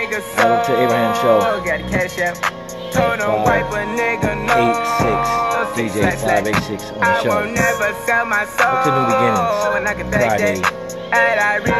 Welcome to Abraham Show. 586 DJ 586 on the show. Up to new beginnings. Friday mix at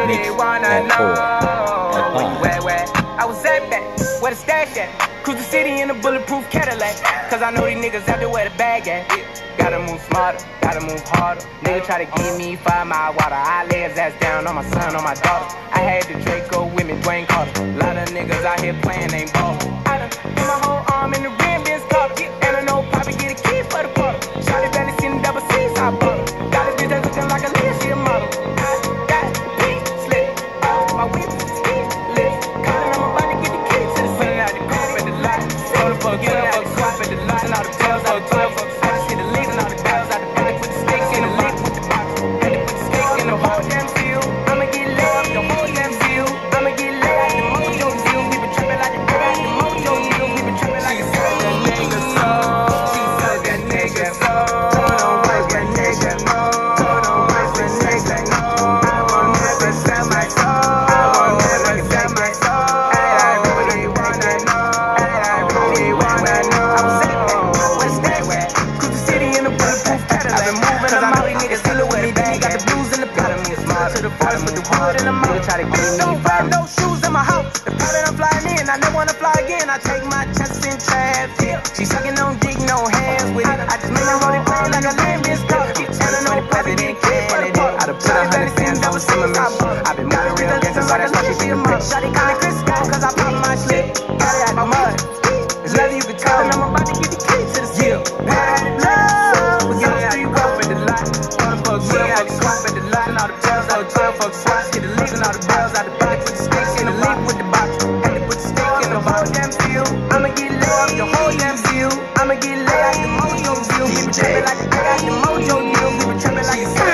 4 at 5. I was at that, where the stash at? Cruise the city in a bulletproof Cadillac. Cause I know these niggas out there where the bag at. Gotta move smarter, gotta move harder. Nigga try to give me 5 mile water. I lay his ass down on my son, on my daughter. I had the Draco with me, Dwayne Carter. Lot of niggas out here playing, ain't ballin'. I done put my whole arm in the rim, been stopped. And I know Poppy get a key for the quarter. Shawty barely seen the double C's, I bought her. Got this bitch that's looking like a Leah, she a model. I got pink slip, my whip speed lift. Calling, I'm about to get the key to the city. Out the crib at the lot, so the fuck, get out the crib at the lot. And all the tails out the 12 fuck. I just hit the leaves and all the bells out the belly. Put the sticks in the lick with the box. Had to put the sticks in the whole damn field. I'ma get laid, the whole damn field. I'ma get laid like the mojo deal. We been tripping like the mojo deal. We been tripping like the nigga so. She said that nigga so. Don't waste that nigga no. Don't waste that nigga no. I won't never sell my soul. I won't never sell my soul. And I really wanna know. And I really wanna know. I was saying that, what's that? Cruise the city in the bulletproof Cadillac. I've been moving, I'm out, these niggas still with me. Then you got the blues in the pot. To the forest with the wood in the mouth. Try to get no five, no shoes in my house. The pilot I'm flying in, I never wanna fly again. I take my chances in traffic. She sucking on dick, no hands with it. I just made her roll it play like a lamb is stuck. And I know the president candidate. I done put 100 fans on Zimmerman. I've been moving real gangster, so that's why she be a mud. Shawty call me Chris Scott, cause I pop my slip. Got it out the mud. There's nothing you can tell, and I'm about to get the key to the seal. Bad love, we got the street walk with the lot. All the bugs, we got the swap at the lot. And all the bells out the 12 fuck swats. Get the leaves and all the bells out the box. Put the sticks in the lip with the box. Had to put the stick in the whole damn field. I'ma get laid off the whole damn field. I'ma get laid like the mojo deal. We been trapping like the mojo deal. We been trapping like the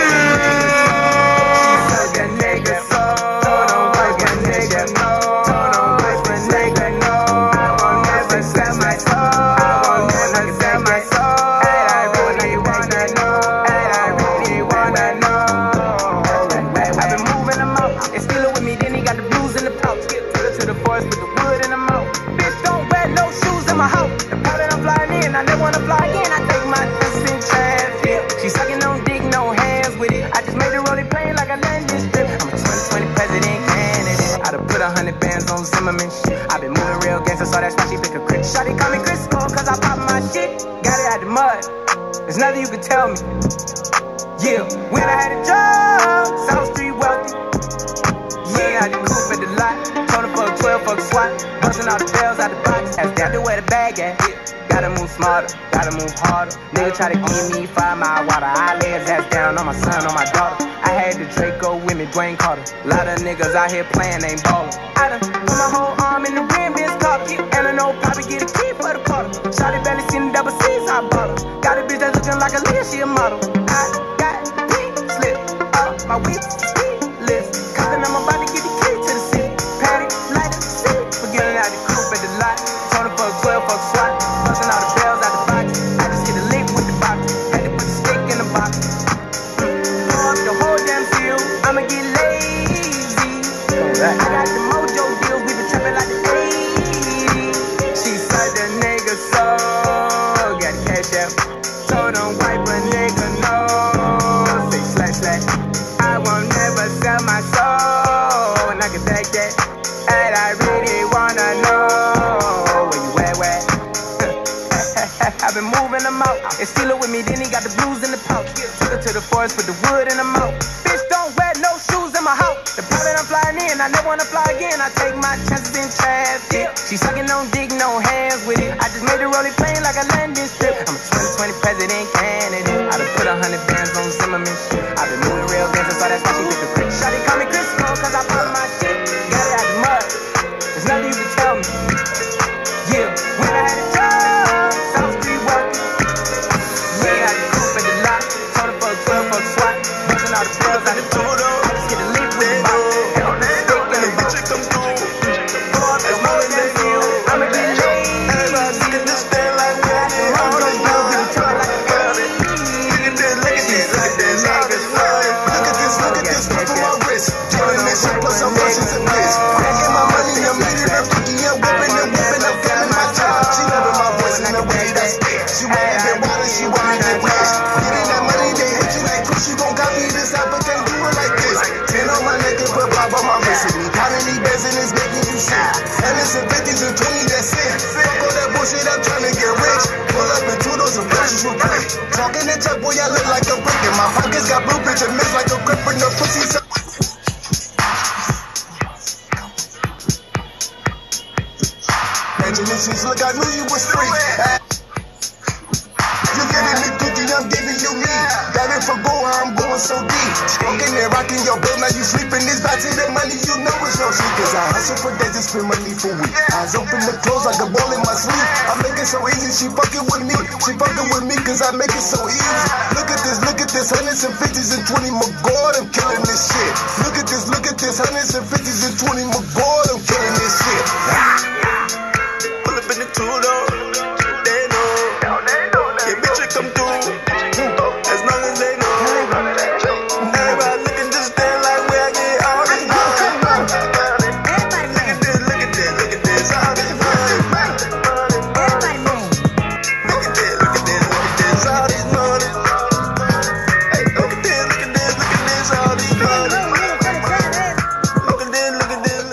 she said that nigga so. Don't waste that nigga no. Don't waste that nigga no. I won't never sell my soul. I won't never sell my soul. And I really wanna know. And I really wanna know. I've been moving them out. And steal it with me, then he got the blues in the pouch. To the forest with the wood in the mouth. Bitch, don't wear no shoes in my house. The pilot I'm flying in, I never wanna fly again. I take my chances in traffic. She sucking on dick, no hands with it. I just made her roll it plain like a landing strip. I'm a 2020 president candidate. I done put 100 bands on Zimmerman shit. I been moving real gangster, so that's why she pick a crit. Shawty call me Chris Cole, cause I pop my shit. Got it out the mud. There's nothing you can tell me. Yeah, when I had a job, South Street wealthy. Yeah, I had the coupe at the lot. Told her fuck 12, fuck SWAT. Bustin' all the bells out the box. Ask down to where the bag at. Gotta move smarter, gotta move harder. Nigga try to give me 5 mile water. I lay his ass down on my son, on my daughter. I had the Draco with me, Dwayne Carter. Lot of niggas out here playing, ain't ballin'. I done put my whole arm in the rim, been stopped. And I know Poppy get a key for the quarter. Shawty barely seen the double C's, I bought her. Got a bitch that's looking like a Leah, she a model. I got pink slip, my whip speed lift. Cause I'm about to get the key to the city. Patty, light up the city. Forgetting out the coupe at the lot. Told her fuck 12, fuck SWAT. Bustin' all the bells out the box. I just hit the link with the box. Had to put the stick in the box. Blow up the whole damn field. I'ma get lazy. I got the mojo deal. We been tripping like the 80s. She said the nigga so. Got the cash out. Told him wipe a nigga no. Say slash slash. I won't never sell my soul. And I can take that. And I really wanna know where you at. I've been moving them out. And steal it with me, then he got the blues in the pouch. Took her to the forest, put the wood in the mouth. Bitch, don't wear no shoes in my house. The pilot I'm flying in, I never wanna fly again. I take my chances in traffic. She sucking on dick, no hands with it. I just made her roll it plain like a landing strip. I'm a 2020 president candidate. I done put 100 bands on Zimmerman shit. I've been moving real gangster, so that's why she pick the crit. Shawty call me Chris Cole, cause I pop my shit. Got it out the mud. There's nothing you can tell me. Yeah, when I had a job, South Street wealthy. Yeah, I had the coupe at the lot. Told her fuck 12, fuck SWAT. Bustin' all the bells out the door. I just get a link with the box. And I'm stick in the box. Blow up the whole damn field. I'ma get lazy. Get this thing like that. I'm gonna do it. Try like a girl. Look at this, look at this. Look at this, look at this. Look at my wrist. Doing this shit plus I'm rushing to this. Making my money, I'm leading up to boy, I look like a brick. And my pockets got blueprints and mix like a grip in the pussy. Imaginations, look, I knew you was free. You giving me cookie, I'm giving you me. Got it for gold, I'm going so deep. Smoking and rocking your bill, now you sleeping. This back to the money, you know it's no sleep. Cause I hustle for days and spend money for weeks. Eyes open the clothes like a ball in my sleeve. I make it so easy, she fucking with me. She fucking with me cause I make it so easy. Look at this, hundreds and fifties and 20 more God, I'm killing this shit. Look at this, hundreds and fifties and 20 more God, I'm killing this shit. Pull up in the two-door, they know. Yeah, bitch, you come through, as long as they know. Everybody looking just stand like where I get all this money. Look at this, all this money. Look at this, all this money. Hey, look at this, all this money. Look at this.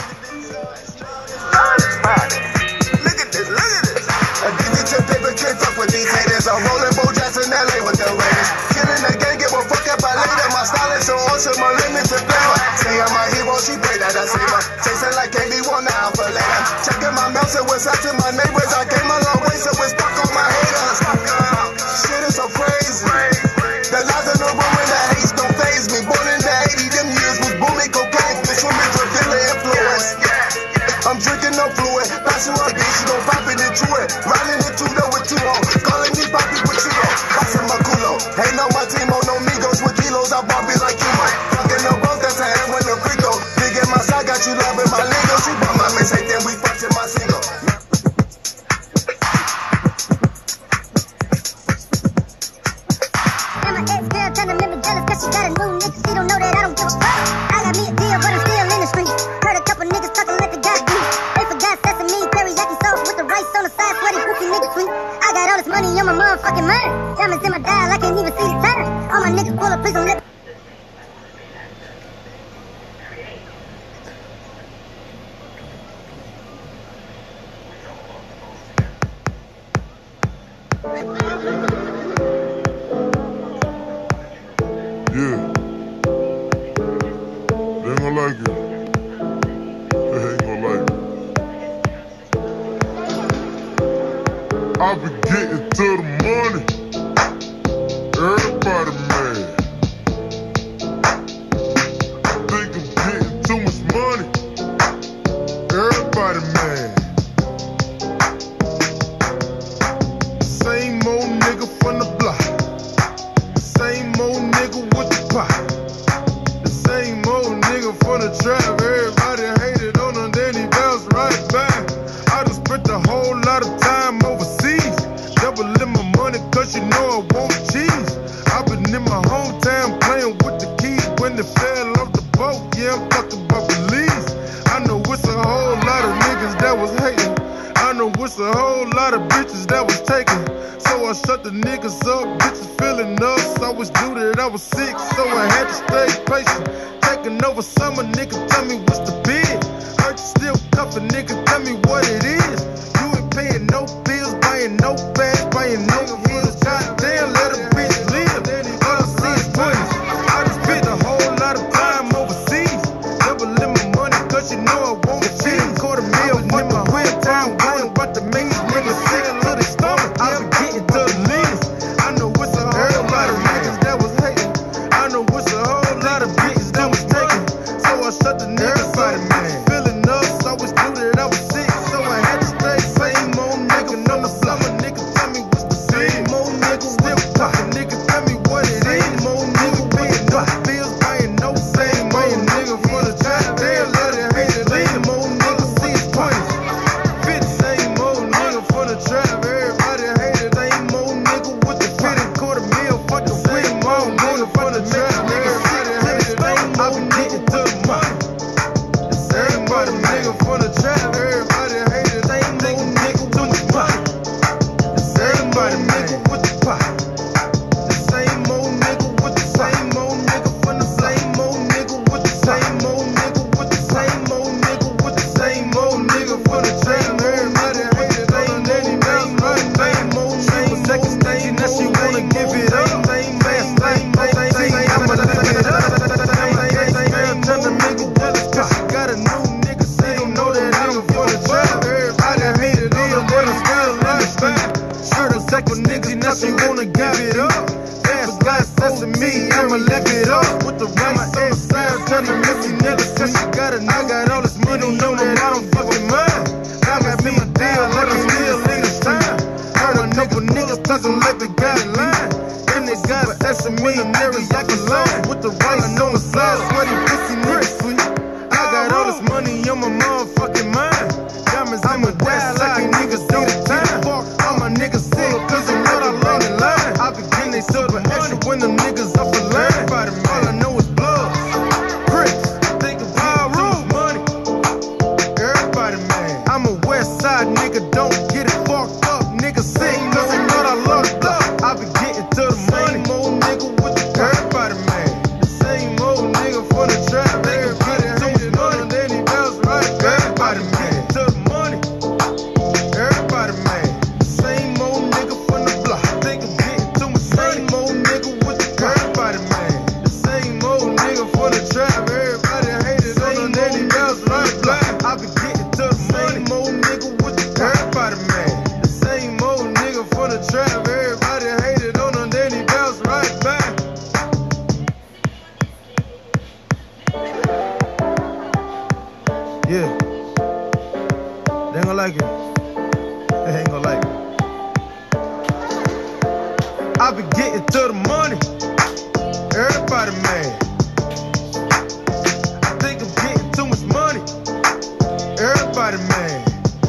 A digital paper can't fuck with these haters. I'm rolling Bo Jackson LA with the Raiders. Killing the gang, give a fuck about later. My style is so awesome, my limits are flavor. Say I'm a hero, she pray that I save her. Chasing like KB1 now for later. Checking my mouth, so what's out to my neighbors. I came a long way, so it's stuck on my haters. Shit is so crazy. The lies in the room and the hate don't faze me. Born in the 80s, them years was booming cocaine. This woman's a villain influence. I'm drinking no fluid. Passing my bitch, she gon' pop it into it. Riding it two with 2 on. Calling me Poppy with you on. Passing my culo. Ain't on my team, on no Migos with kilos. I bought it like you might. Fucking no boat, that's a hand when the freak go. Big in my side, got you loving my lingo. She bought my mistake, then we fucked in my single. And my ex-girl trying to make me jealous cause she got a new nigga. She don't know that I don't give a fuck. I got me a deal, but I'm still in the street. Heard a couple niggas talking like they got beef. They forgot sesame, teriyaki sauce with the rice on the side. Sweaty, goofy niggas sweet. I got all this money on my motherfucking mind. Diamonds in my dial, I can't even see the time. All my niggas pull up, please don't let Yeah. They ain't gonna like it. They ain't gonna like it. I be getting to the money. Everybody mad. Think I'm getting too much money. Everybody mad. Same old nigga from the block. Same old nigga with the pot. The same old nigga from the trap. Everybody hated on him, then he bounced right back. I just spent a whole lot of time overseas. Doubling my money cause you know I want cheese. I've been in my hometown playing with the keys when they fell off the boat. Yeah, I'm talking about Belize. I know it's a whole lot of niggas that was hating. I know it's a whole lot of bitches that was taken. So I shut the niggas up, bitches feeling us. I was due that I was sick, so I had to stay patient. Taking over summer, nigga, tell me what's the bid. Heard you still cuffing, nigga, tell me what it is. You ain't paying no bills, buying no bags, buying no heels. Goddamn, let a bitch live. All I see is money. I just spent a whole lot of time overseas. Doubling my money, cause you know I want cheese. $250,000 in my whip, time going about to make these niggas sick to the stomach. I be getting to the list. I know it's a whole lot of niggas that was hating. I know it's a whole lot of bitches that was taking. So I shut the niggas up, feeling us. I was due that I was sick, so I had to stay. Same old nigga on the summer, nigga, tell me what's the same old nigga still poppin', nigga, tell me what it is. Same old nigga paying no bills, buying no same old nigga for the trap. Damn, let it hate it, leave them on. it up with the rice on the side. Tell me missy niggas, cause she got a nigga. I got all this money, know that I don't fucking mind. I got me a deal, let her still in the time. Heard a couple niggas talking like they got a line. Then they got sesame and teriyaki line. With the rice on the side, sweaty pussy niggas sweet. I got all this money on my motherfucking mind. Diamonds in my west side, niggas do the time. All my niggas sick, cause I'm not along the line. I begin they super extra when them niggas off the line. All I know is blood. Chris, think of all rules, money. Everybody mad. I'm a west side nigga, don't get it fucked up. Niggas sick, cause I'm not locked up. I be getting to the money. Same old nigga with the everybody mad. The same old nigga for the trap. Everybody hated on him, then he bounced right. Everybody mad. To the money. Everybody mad. Same old nigga from the block. Think I'm getting to my same old nigga with the everybody mad. The same old nigga for the trap. Everybody hated on him, then he bounced right. I be getting to the same old nigga with the everybody mad. The same old nigga for the trap. Everybody hated on him, then he bounced right back. Yeah. They ain't gonna like it. They ain't gonna like it. I be getting to the money. Everybody mad. I think I'm getting too much money. Everybody mad.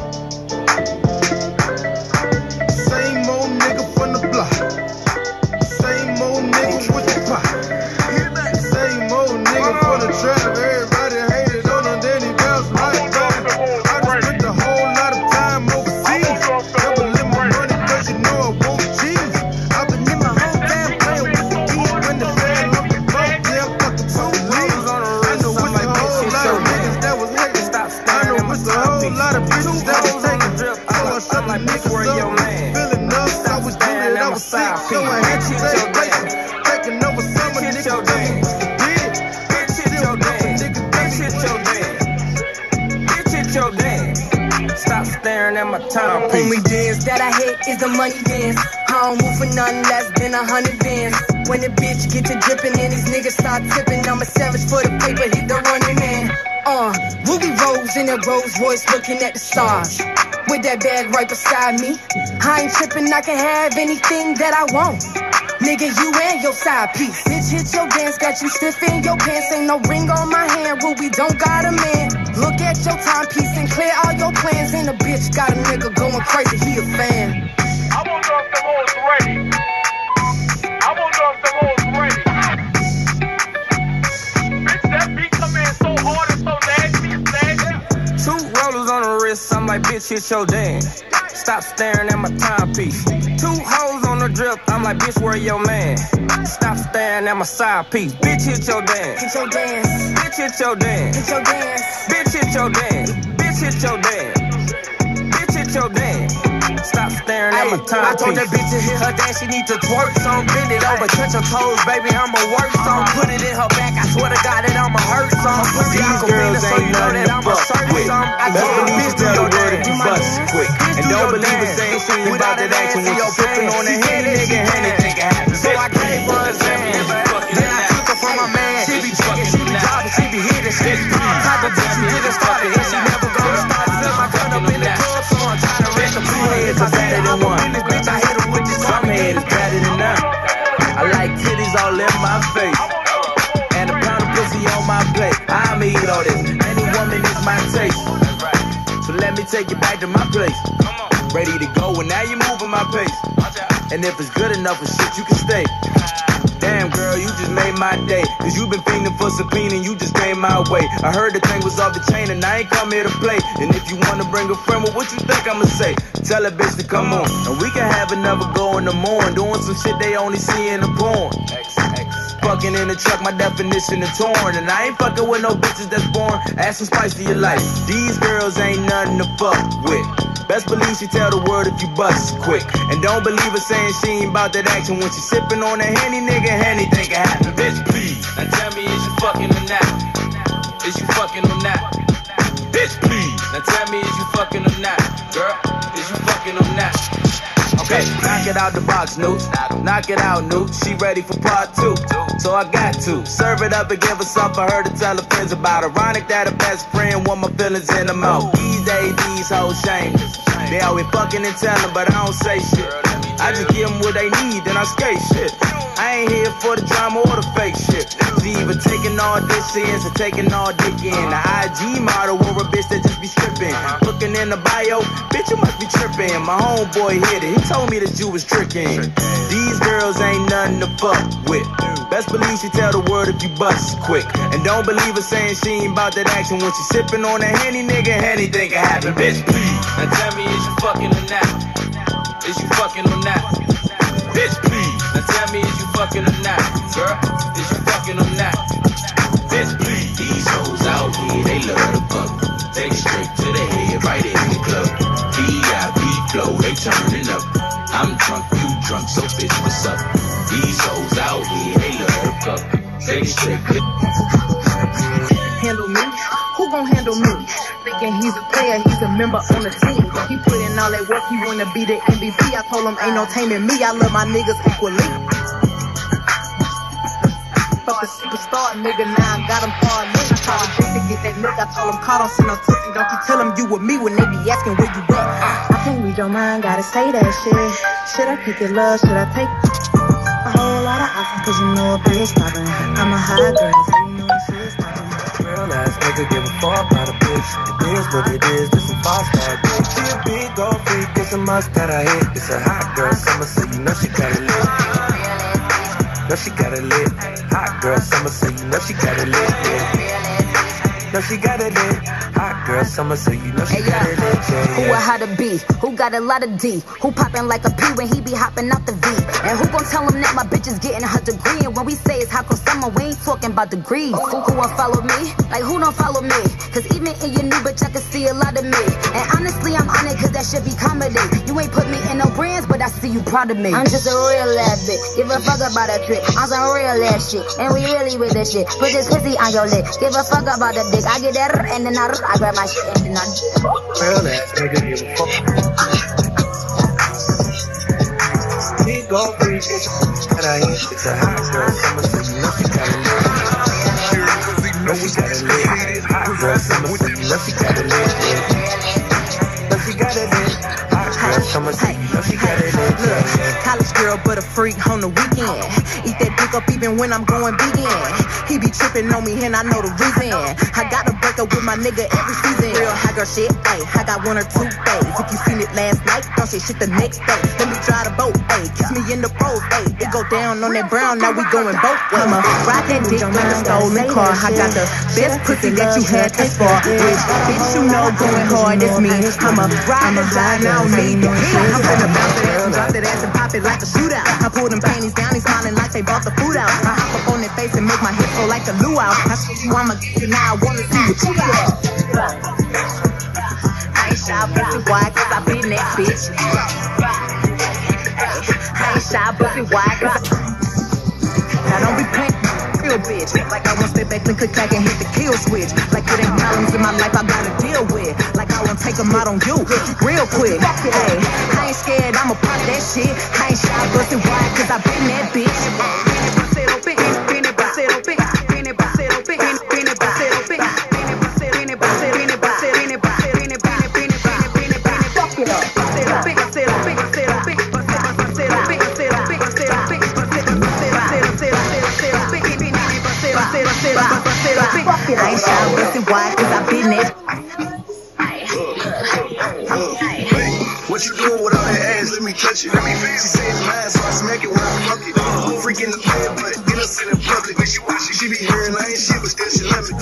Same old nigga from the block. Same old nigga with the pot. Same old nigga for the trap. Everybody hated on him, then he bounced right back. I just spent a whole lot of time overseas. Never live my money cause you know I won't cheese. I've been in my whole damn playing with the keys. When the fan look the boat, yeah, fuck the police. I know it's a whole lot of niggas that was hating. I know it's a whole lot of bitches that was taking. So I shut my niggas up. Feeling up, I was doing it, I was sick. So I had to take places. Taking over some of niggas that was the big. Bitch, hit your dance. Bitch, hit your dance. Bitch, hit your dance. Stop staring at my timepiece. Only dance that I hit is the money dance. I don't move for nothing less than 100 bands. When the bitch get to dripping and these niggas start tipping, I'm a savage for the paper, hit the running man. Ruby Rose in a Rolls Royce looking at the stars. With that bag right beside me. I ain't tripping, I can have anything that I want. Nigga, you and your side piece. Bitch, hit your dance, got you stiff in your pants. Ain't no ring on my hand, Ruby don't got a man. Look at your timepiece and clear all your plans. And the bitch got a nigga going crazy, he a fan. I won't know if them hoes ready. I won't know if them hoes ready. Bitch, that beat come in so hard and so nasty, it's nasty. Two rollers on the wrist, I'm like, bitch, hit your dance. Stop staring at my timepiece. Two hoes on the drip, I'm like, bitch, where your man? Stop staring at my side piece. Bitch, hit your dance. Hit your dance. Bitch, hit your dance. Hit your dance. Bitch, hit your dance. Bitch, hit your dance. Bitch, hit your dance. Stop staring at my timepiece. I told that bitch to hit her dance, she need to twerk some. Bend it over, touch her toes, baby, I'ma work some. Put it in her back, I swear to God that I'ma hurt some. These girls ain't nothing to fuck with. Best believe you tell the word if you bust quick. And don't believe it saying she ain't about that action when you're sipping on the Henny, nigga, anything can happen. So I gave her a Zan, then I took her from my man. She be fucking, she be jobbing, she be hitting shit. Type of bitch you get it started, and she never gonna start. Fill my gun up in the club, so I'm trying to rent the Two heads are better than one. bitch, I hit her with this. Some head is better than none. I like titties all in my face. And a pound of pussy on my plate. I'ma eat all this. Any woman is my taste. So let me take you back to my place. Ready to go, and now you moving my pace. And if it's good enough for shit, you can stay. Damn, girl, you just made my day. Cause you been fiending for subpoena and you just came my way. I heard the thing was off the chain and I ain't come here to play. And if you wanna bring a friend, well, what you think I'ma say? Tell a bitch to come on. And we can have another go in the morning. Doing some shit they only see in the porn. Fucking in the truck, my definition of torn. And I ain't fucking with no bitches that's born. Add some spice to your life. These girls ain't nothing to fuck with. Best believe she tell the word if you bust quick. And don't believe her saying she ain't about that action. When she sipping on a Henny, nigga, anything can happen. Bitch, please. Now tell me, is you fucking or not? Is you fucking or not? Bitch, please. Now tell me, is you fucking or not? Girl, is you fucking or not? Okay, knock it it out the box, Nooch. Knock it out, Nooch. She ready for part 2. So I got to serve it up and give her something for her to tell her friends about. Ironic that her best friend want my feelings in the mouth. These days, these hoes shameless. They always fucking and telling, but I don't say shit. I just give them what they need, then I skate shit. I ain't here for the drama or the fake shit. She either taking all this in or taking all dick in. The IG model or a bitch that just be stripping. Looking in the bio, bitch, you must be tripping. My homeboy hit it, he told me that you was tricking. These girls ain't nothing to fuck with. Best believe she tell the word if you bust quick. And don't believe her saying she ain't about that action. When she sipping on that Henny, nigga, anything can happen. Bitch, please. Now tell me, is you fucking or not? Is you fucking or not? Bitch, please. Now tell me, is you fucking or not? Girl, is you fucking or not? Bitch, please. These hoes out here, they love the fuck. Take it straight to the head, right in the club. VIP flow, they turning up. I'm drunk, you drunk, so bitch, what's up? These hoes out here, they love the fuck. Take it straight to Handle me? Who gon' handle me? Thinking he's a player, he's a member on the team. He put in all that work, he wanna be the MVP. I told him ain't no taming me, I love my niggas equally. Fuck a superstar, nigga, now I got him far lit. I told him to get that nigga, I told him call, don't see no pussy. Don't you tell him you with me when they be asking where you at. I can't read your mind, gotta say that shit. Should I pick your love, should I take a whole lot of options? Cause you know a bitch poppin'. I'm a high girl, so you know it's shit's poppin'. Real ass nigga give a fuck about a bitch. It is what it is, this some 5-star bitch. She a big old freak, it's a must that I hit. It's a hot girl summer, so you know she got it lit. Know she got it lit. Hot girl summer, so you know she got it lit. Yeah. Know she got it lit. Hot girl summer, so you know she got it lit. Yeah, who a how to be? Who got a lot of D? Who poppin' like a P when he be hopping out the V? And who gon' tell him that my bitch is getting her degree? And when we say it's hot girl summer, we ain't talking about degrees. Who won't follow me? Like who don't follow me? Cause even in your new bitch, I can see a lot of me. And honestly, I'm on it cause that should be comedy. You ain't put me in no brands, but I see you proud of me. I'm just a real ass bitch. Give a fuck about a trick. I'm some real ass shit. And we really with this shit. Put this pussy on your lip. Give a fuck about the dick. I get that and then I grab my shit and then I real ass nigga give a fuck. He gon' freak it. And I hit it's a hot girl summer, so you know she got it lit. Know she got it lit. Hot girl summer, so you know she got it lit. Know she got it lit. Hot girl summer, so you know she got it lit. College girl, but a freak on the weekend. Eat that dick up even when I'm going vegan. He be tripping on me and I know the reason. I gotta break up with my nigga every season. Real high girl shit, ayy. I got 1 or 2 days. If you seen it last night, don't say shit the next day. Let me drive the boat, ayy. Kiss me in the pros, ayy. It go down on that brown, now we going both ways. I'ma ride that dick like a stolen car. I got the best pussy that you had this far. Which bitch you know going hard is me. I'ma ride or die, now need the hit. I'm finna bounce that ass and drop that ass and pop it like a shootout. I pull them panties down, he's smiling like they bought the food out. I hop up on their face and make my hips go like a luau. I see you, I'ma get you now, I wanna see what you got. I ain't shy, pussy, why? Cause I been that bitch. I ain't shy, pussy, why? Cause now don't be playing real bitch. Like I won't step back and click back and hit the kill switch. Like it ain't problems in my life I gotta deal with. Like I won't take them out on you real quick. Hey, I ain't scared, I'ma pop that shit. I ain't shy, pussy, why? Cause I been that bitch. I ain't shy, pussy, why? Cause I been there. What you doing with all that ass? Let me touch it. She say it's mine, so I smack it when I fuck it. Freaking the bed, but innocent in public. When she watch it, she be hearing I ain't shit, but still she love me.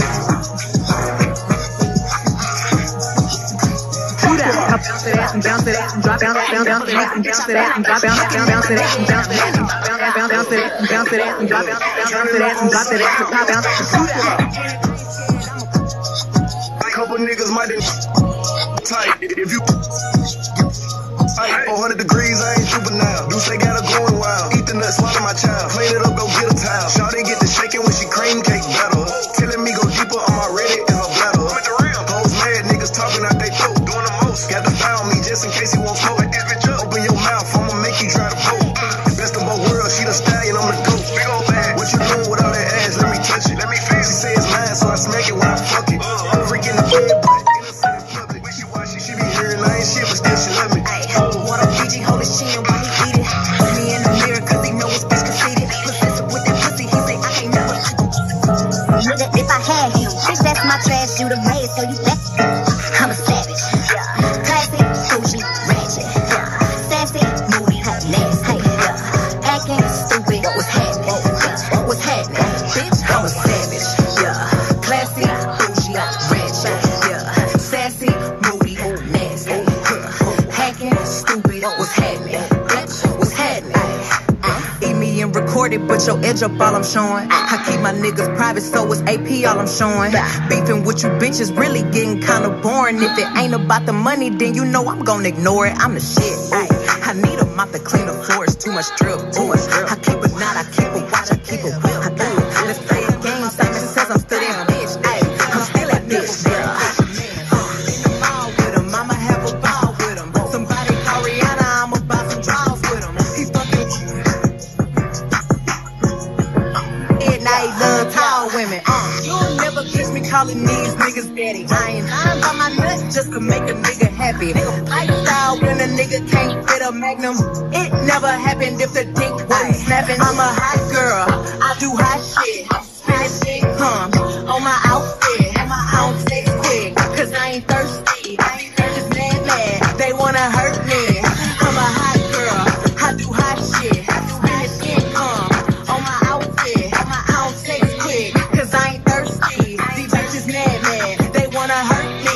I bounce that ass and bounce that ass and drop down, bounce that ass and bounce that ass and drop down, bounce that ass and bounce that ass and bounce that ass and bounce that ass and drop down, bounce that ass and drop that ass and top down. A couple niggas might tight if you tight 400 degrees, I ain't juvenile. Do say got her going wild. Eat the nuts, swallow my child. Clean it up, go get a towel. Shawty get the shaking when she cream cake better. Telling me go deeper, I'm already in her bladder. Hoes mad, niggas talking out they throat, doing the most. Got to foul me just in case he won't smoke. Open your mouth, I'ma make you try to bitch, then she let me. Want a Fiji, hold his chin while he eat it. Put me in the mirror, cause he know his bitch conceited. Possessive with that pussy, he say I can't never. Nigga, if I had you, bitch, that's my trash, you the maid, so you bet. I'm a savage. Classy, bougie, ratchet. Sassy, moody, nasty. Acting stupid, what's happening? What's happening? Bitch, I'm a savage. Classy, bougie, ratchet. Sassy, moody, nasty. Hacking, stupid, what's happening? Bitch, what's happening? Eat me and record it, but your edge up all I'm showing. I keep my niggas private, so it's AP all I'm showing. Beefing with you bitches really getting kinda boring. If it ain't about the money, then you know I'm gonna ignore it. I'm the shit. I need a mop to clean the floors, too much drip. I keep a knot, I keep a watch, I keep a whip. Let's play a game, Simon says I'm still that bitch. I'm still that bitch. In the mall with him, I'ma have a ball with him. Somebody call Rihanna, I'ma buy some draws with him. He fucking now he love tall women. You'll never catch me calling these niggas daddy. I ain't lying by my nut just to make a nigga happy. Lifestyle when a nigga can't fit a magnum. It never happened if the dick wasn't snapping. I'm a hot girl, I do hot shit. Spinach income on my outfit. I don't text quick, cause I ain't thirsty. Just mad, they wanna hurt me. I'm a hot girl, I do hot shit. Spinach income on my outfit. I don't text quick, cause I ain't thirsty. These bitches mad, they wanna hurt me.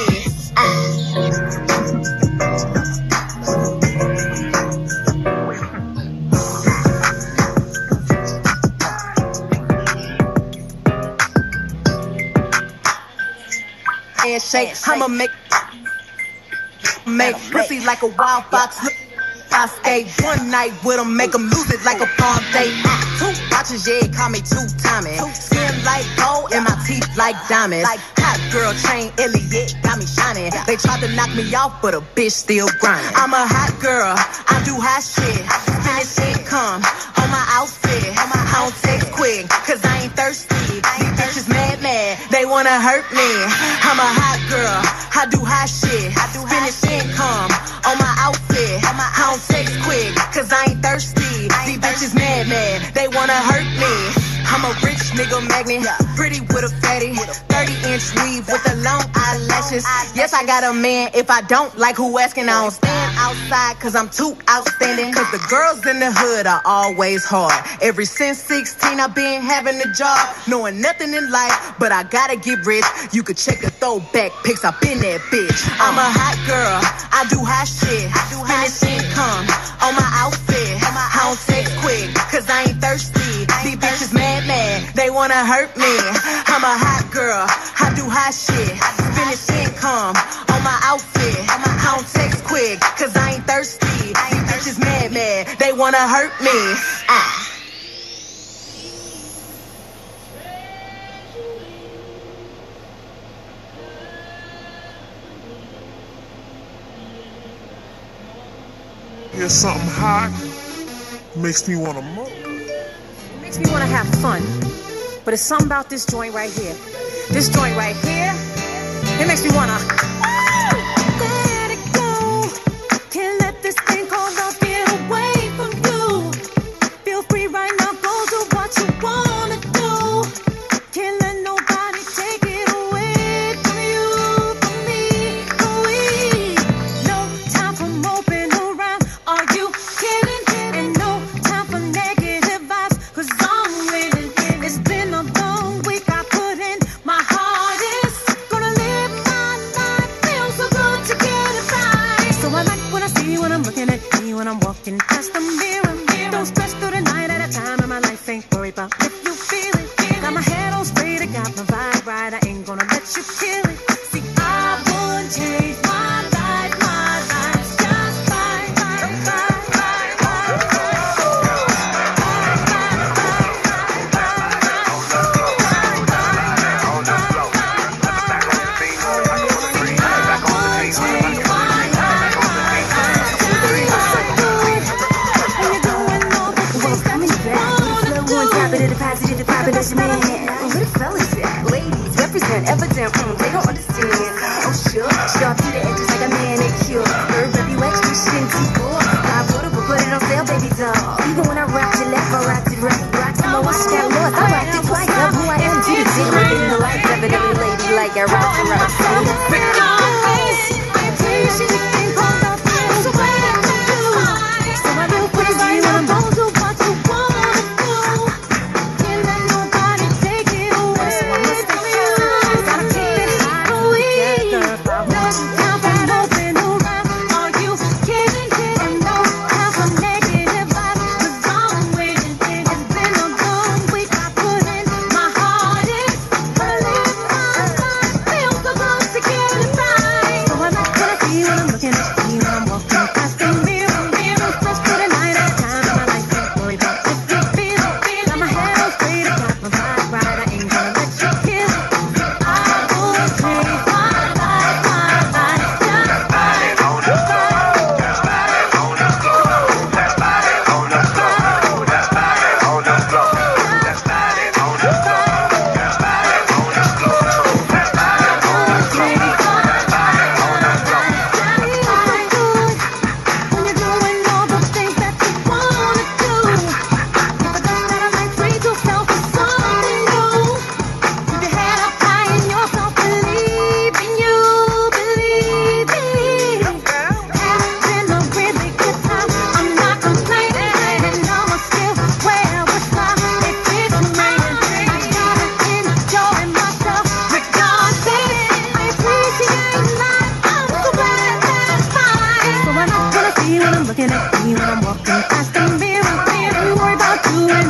Handshake, I'ma make pussy like a wild fox. I skate one night with him, make him lose it like a palm date. 2 watches, yeah, call me 2-timing. Skin like gold and my teeth like diamonds. Hot girl chain, Elliot, got me shining. They tried to knock me off, but a bitch still grinding. I'm a hot girl, I do hot shit. Finish income on my outfit. I don't text quick, cause I ain't thirsty. These bitches mad, they wanna hurt me. I'm a hot girl, I do hot shit. Finish income on my outfit. I don't text quick, cause I ain't thirsty. These bitches mad, they wanna hurt me. I'm a rich nigga magnet, pretty with a fatty, 30-inch weave with the long eyelashes. Yes, I got a man. If I don't like who asking, I don't stand outside, cause I'm too outstanding. Cause the girls in the hood are always hard. Ever since 16, I've been having a job, knowing nothing in life, but I gotta get rich. You could check the throwback pics, I've been that bitch. I'm a hot girl, I do hot shit. Finish income on my outfit. I don't text quick, cause I ain't thirsty. These bitches mad, they wanna hurt me. I'm a hot girl, I do hot shit. Finish income on my outfit. I don't text quick, cause I ain't thirsty. These bitches mad, they wanna hurt me. Hear something hot, makes me wanna move. Makes me wanna have fun. But it's something about this joint right here. This joint right here, it makes me wanna let it go. Can't let this thing called love get away from you. Feel free right now, go do what you wanna do. Can't let nobody take it away from you, from me, from we. No time for moping around, are you kidding? And no time for negative vibes, cause I'm winning. It's been a long week, I put in my hardest. Gonna live my life, feel so good to get it right. So I like what I see when I'm looking at me, when I'm walking past the mirror. Don't stress through the night at a time in my life, ain't worried about if you feel it. Got my head on straight, I got my vibe right, I ain't gonna let you kill it. See, I would change my life's just fine. Where the fellas at? Ladies, represent, evident, they don't understand. Oh, sure, sharp to the edges like a manicure. Herb everywhere.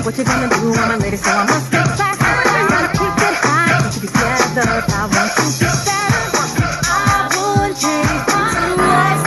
What you gonna do when I'm ready? So I must get fast. Gotta keep it high. Put you together if I want to get better. I wouldn't change my life.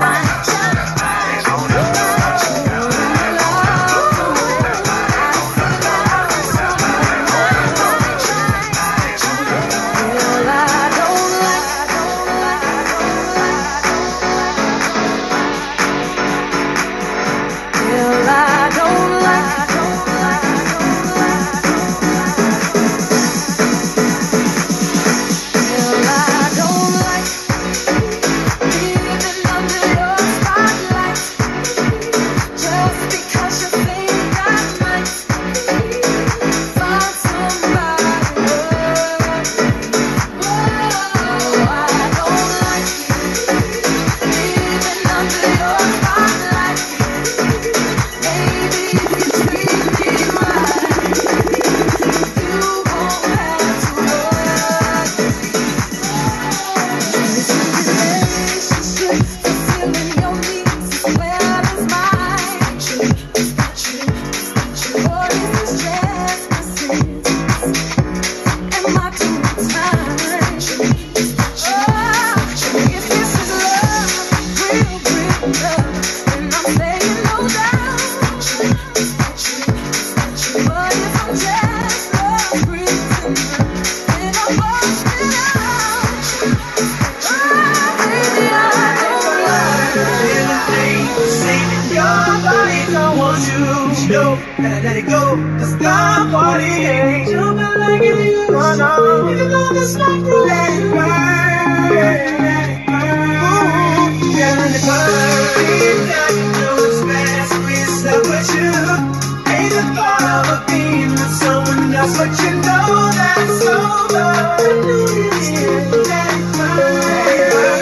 Let it go, the sky party ain't jumping like you used to. You know this like to let it burn, let it burn. Yeah, let it burn. You know it's fast, we're stuck with you. Ain't the thought of being with someone else, but you know that's over. Let it burn, let it burn.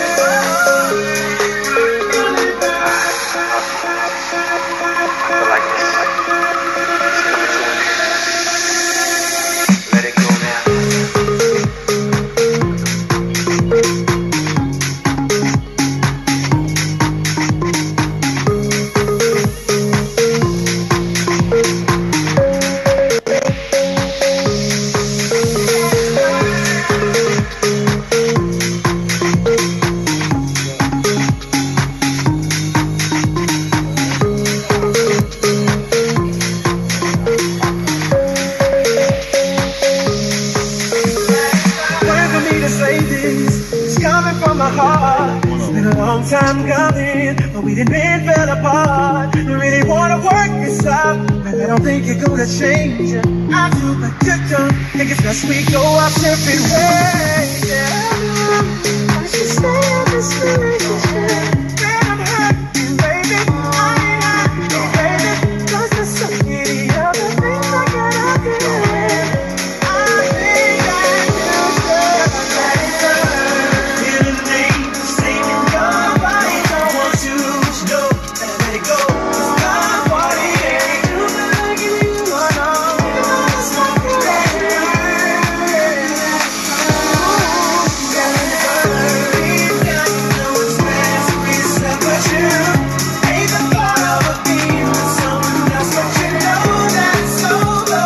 Time coming, but we didn't fell apart. We really wanna work this out, but I don't think you're gonna change it. I do, but you don't think it's best we go our separate ways. Yeah. I should stay in this relationship. Man, I'm hurting, baby. I ain't happy, baby. 'Cause there's so many other things I gotta do. I think that you should let it go. In the name of saving your body, don't want to know that let it go. It's my body, ain't you like you wanna. You know it's like you let it go. Let it go. Deep down, you know it's fast, we're stuck with you. Ain't the thought of a being with someone else, but you know that's over.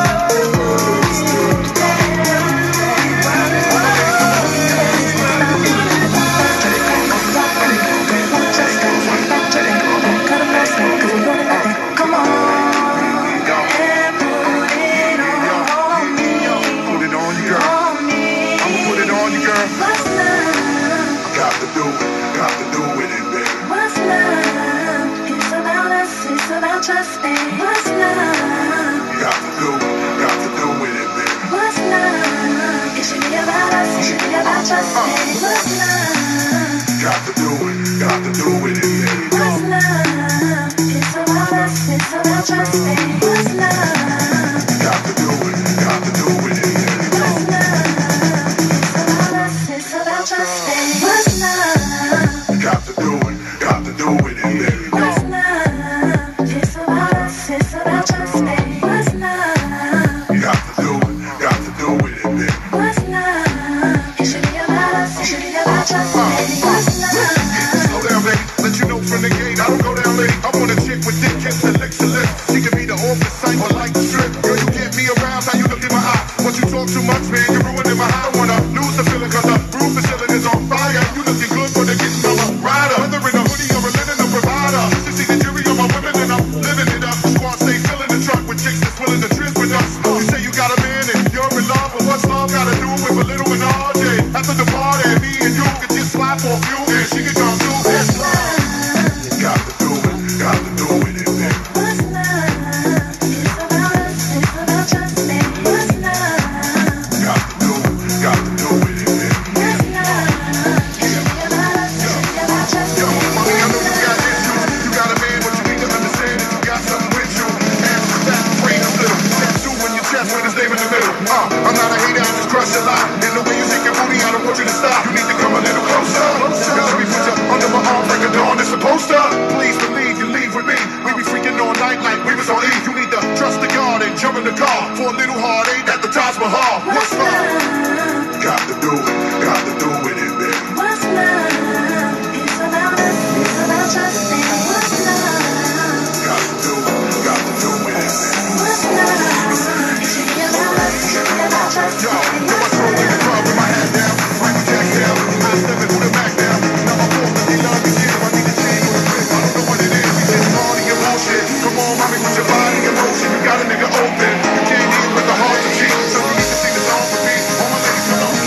Come on. Trust me. What's love? Got to do with it, baby. What's love? It should be about us, it should be about trust me. What's love? Got to do with it, baby. What's love? It's about us, it's about trust me. What's love? Got to do with it, baby. What's love? It's about us, it's about trust me. What's love? Got to do with it, baby. What's love? It's about us, it's about trust me. What's love? Got to do with it, baby. What's love? It should be about us, it should be about she can come through. That's love. You got to do it, got to do it, baby. What's love? It's about us, it's about trust, baby. What's love? Got to do it, baby. What's love? It should be about us, it should be about trust, Yo, baby. mommy, I know you got issues. You got a man, but you need to understand that you got something with you. And that freedom little tattoo in your chest with his name in the middle. I'm not a hater, I just crush a lot. And the way you shake your booty, I don't want you to stop. You need to come a little closer. Cause let me put you under my arm like a dawn. It's supposed to. Please believe you leave with me. We be freaking all night like we was on E. You need to trust the God and jump in the car for a little heartache at the Taj Mahal. What's love? Got to do it, baby. What's love? It's about us, it's about trust, baby. What's love? Got to do it, baby. What's love? It should be about us, it should be about trust, Yo, baby. know I stroll in the club with my hat down, Michael Jack down, I step into the back down. Now my fault that they love me, yeah, I need a chain or a grip, I don't know what it is. We just party and bullshit. Come on, mommy, put your body in motion. You got a nigga open. You can't eat with the heart to cheat. So you need to sing the song for me. All my ladies, come on.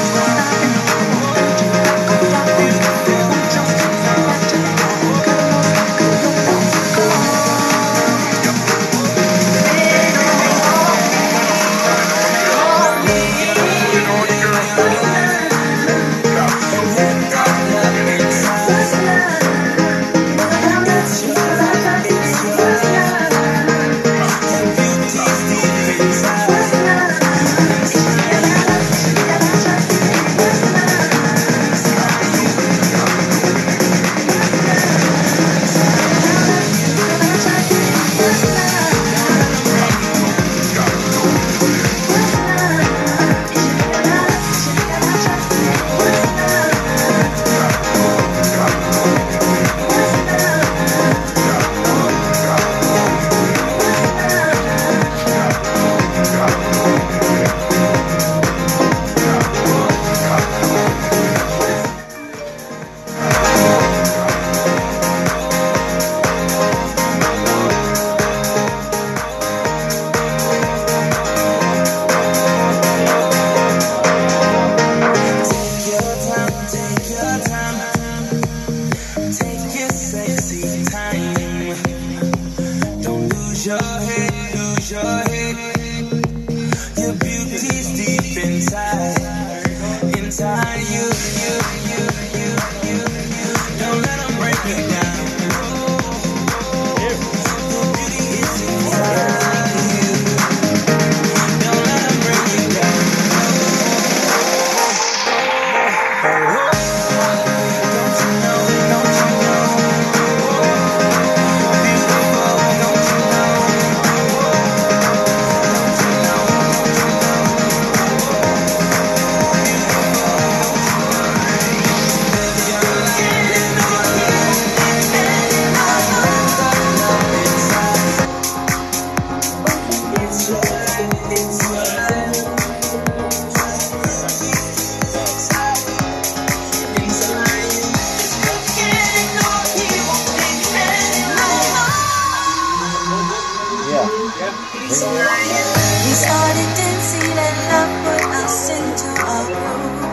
We started dancing and love put us into a groove.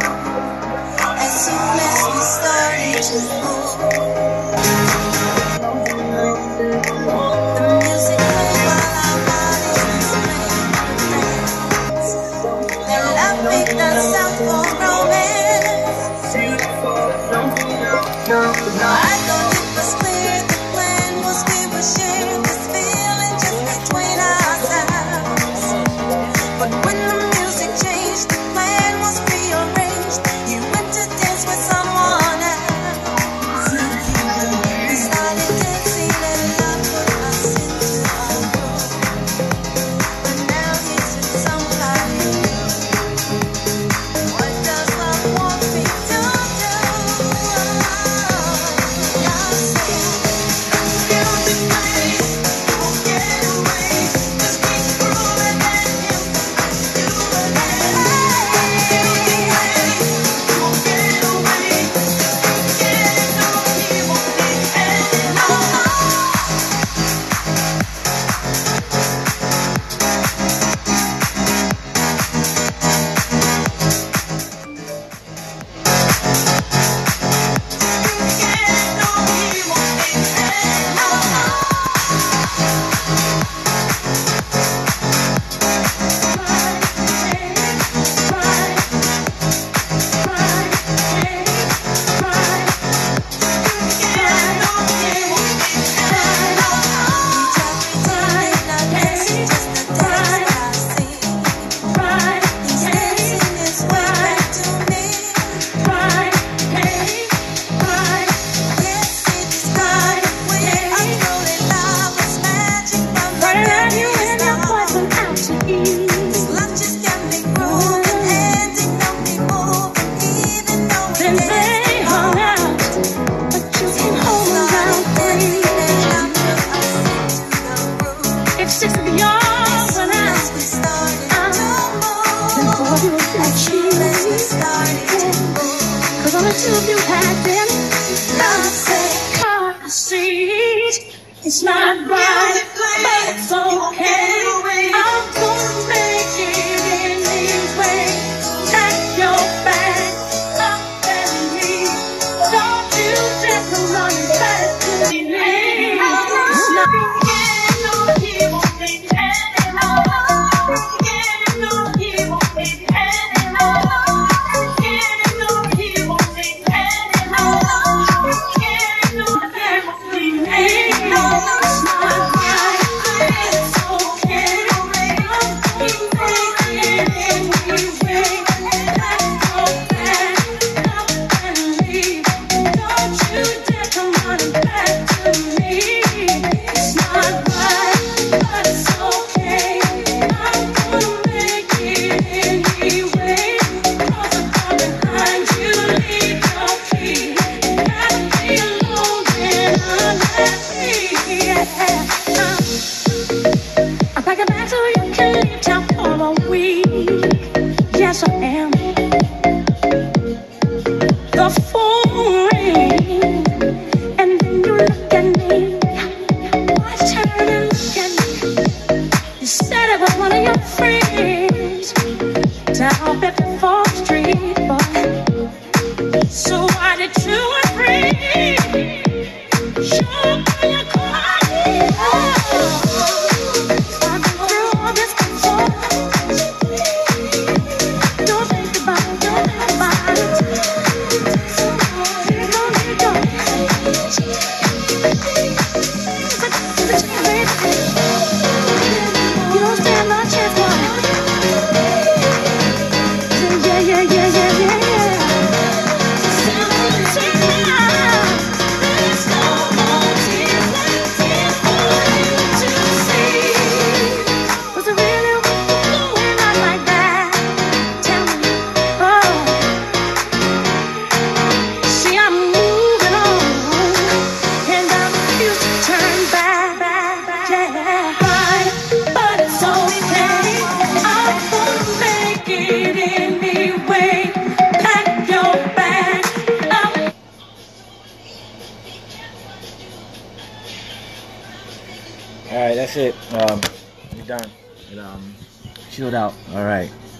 As soon as we started to move, the music played while our bodies played. And love picked us out for romance. Now I thought it was clear the plan was we would share this feeling just between ourselves. But when the music changed, the plan was rearranged. You went to dance with someone else. We started dancing and love put us into a groove. But now he's with somebody new. What does love want me to do? It's not right, but it's okay. I'm gonna make it anyway. Pack your bag up and leave. Don't you dare come running back to me. It's not Alright, that's it. We're done. Chilled out. Alright.